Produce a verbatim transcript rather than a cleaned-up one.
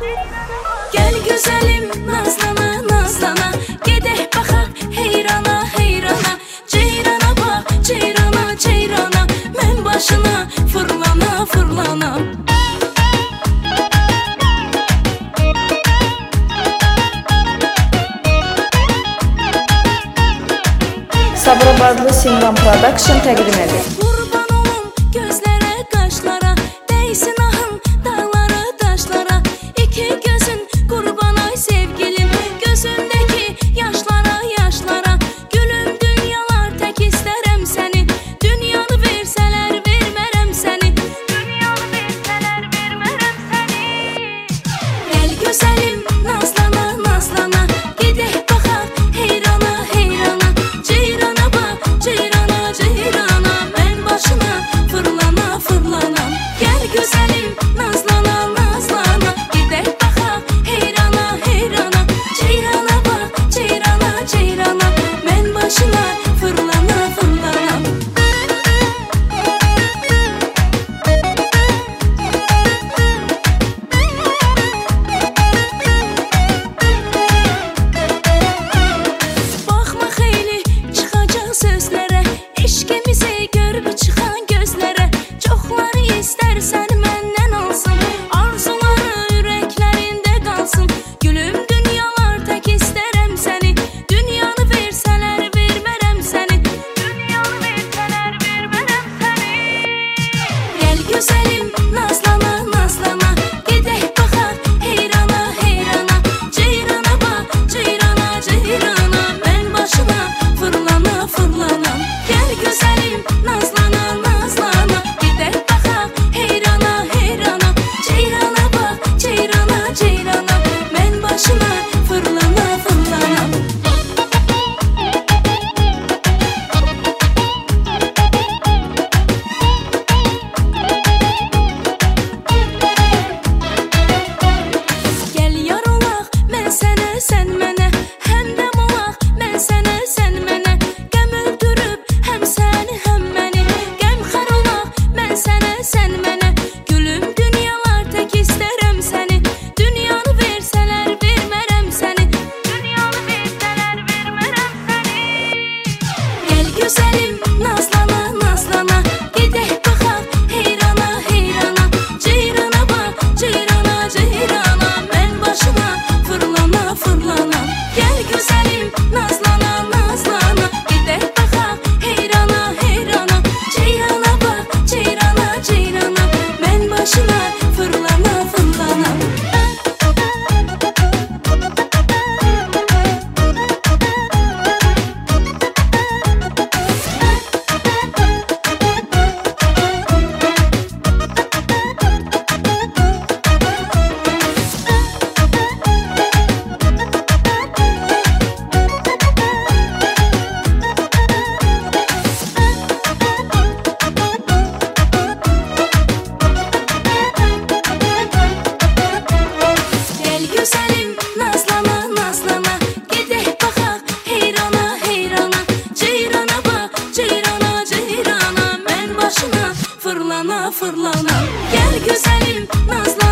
Gel güzelim nazlana nazlana, gedək baxaq heyrana heyrana. Ceyrana bax, ceyrana ceyrana, mən başına fırlana fırlana. Sabirabadlı Simran Production təqdim edir. Qurban olum gözlərə, qaşlara, dəysin ahın dağlara, daşlara. İki gözün qurban ay sevgilim, gözündəki yaşlara, yaşlara. Gülüm dünyalar tək istərəm səni, dünyanı versələr vermərəm səni, dünyanı versələr vermərəm səni. Gəl gözəlim nazlana nazlana, gedək baxaq heyrana heyrana. Ceyrana bax, ceyrana ceyrana, mən başına fırlana fırlana. Gəl gözəlim nazlana nazlana, gedək baxaq heyrana heyrana. Ceyrana bax, ceyrana ceyrana, mən başına fırlana fırlana. Baxma xeyli çıxacaq sözlərə, eşqimizi görüb çıxan gözlərə. Çoxları istərsən məndən alsın, arzuları ürəklərində qalsın. Gülüm dünyalar tək istərəm səni, dünyanı versələr vermərəm səni, dünyanı versələr vermərəm səni. Gəl gözəlim nazlana nazlana, gedək baxaq heyrana heyrana. Ceyrana bax, ceyrana ceyrana, mən başına fırlana fırlana. Gəl gözəlim nazlana nazlana, gedək baxaq heyrana heyrana. Ceyrana bax, ceyrana ceyrana, mən başına fırlana fırlana. Gəl yar olaq, mən sənə, sən mənə, həmdəm olaq, mən sənə, sən mənə. Qəm öldürüb həm səni, həm məni, qəmxar olaq, mən sənə, sən mənə. Gülüm dünyalar tək istərəm səni, dünyanı versələr vermərəm səni, dünyanı versələr vermərəm səni. Gəl gözəlim nazlana nazlana, gedək baxaq heyrana heyrana. Ceyrana bax, ceyrana ceyrana, mən başına fırlana fırlana. Gəl gözəlim nazlana nazlana, gedək baxaq heyrana heyrana. Ceyrana bax, ceyrana ceyrana, mən başına fırlana fırlana. Gəl gözəlim nazlana nazlana, gedək baxaq heyrana heyrana. Ceyrana bax, ceyrana ceyrana, mən başına fırlana fırlana. Gəl gözəlim nazlana